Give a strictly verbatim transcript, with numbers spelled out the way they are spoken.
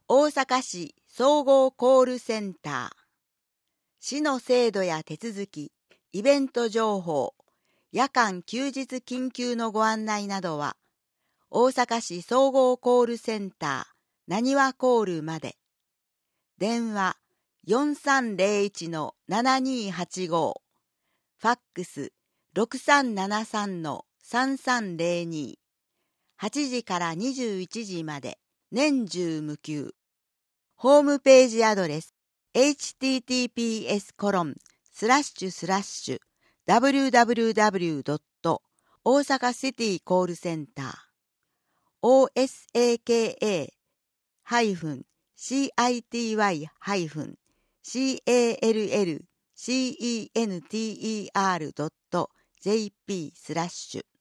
大阪市総合コールセンター。市の制度や手続き、イベント情報、夜間休日緊急のご案内などは、大阪市総合コールセンター、なにわコールまで。電話 よんさんゼロいちのななにはちご、ファックス ろくさんななさんのさんさんゼロに、はちじからにじゅういちじまで年中無休。ホームページアドレス エイチティーティーピーエス コロンスラッシュスラッシュ ダブリューダブリューダブリュー ドット 大阪シティコールセンター オーエスエーケーエー ハイフン シーアイティーワイ ハイフン シーエーエルエルシーイーエヌティーイーアール ドット ジェーピー スラッシュ